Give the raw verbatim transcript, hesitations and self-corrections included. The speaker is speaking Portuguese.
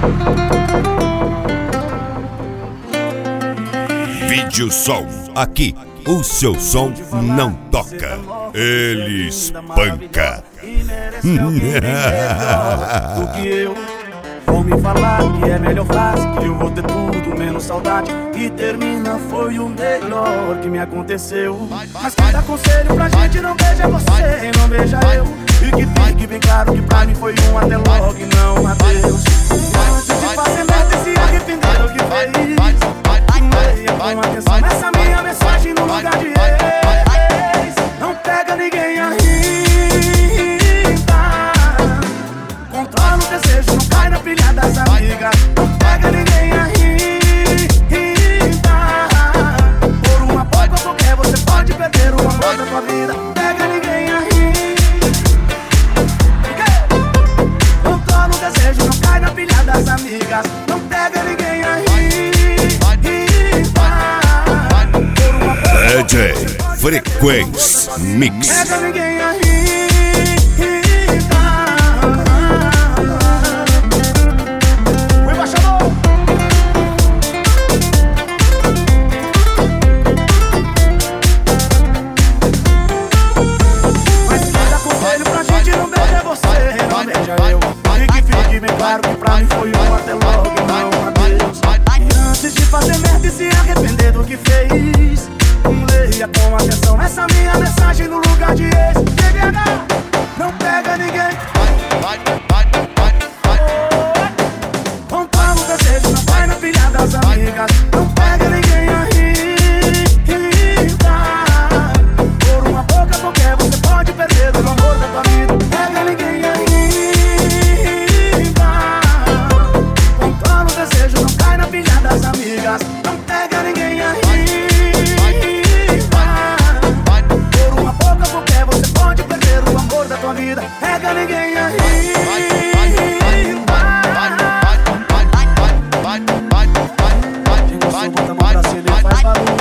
Vídeo Som, aqui o seu som não toca, ele espanca. Do que eu vou me falar que é melhor frase, que eu vou ter tudo menos saudade, e termina foi o melhor que me aconteceu. Mas quem dá conselho pra gente não beija você, não beija eu, e que fique bem claro que pra mim foi um até logo e não um adeus. Antes de fazer merda e se arrepender do que fez, leia com atenção nessa minha mensagem no lugar de ex. Não pega ninguém a rima, controla o desejo, não cai na pilha das amigas. Não pega ninguém a rima, por uma boca qualquer você pode perder o amor da tua vida. Não pega ninguém a rima, controla o desejo, não cai na pilha das amigas. Não pega ninguém a rima. D J Frequência Mix. Pega ninguém a rima. O embaixador. Mas quem dá conselho pra gente não beija você, não beija eu, e que fique bem claro que pra mim foi um até logo e não um adeus. E antes de fazer merda e se arrepender do que fez, leia com atenção essa minha mensagem no lugar de ex. T D A H, não pega ninguém.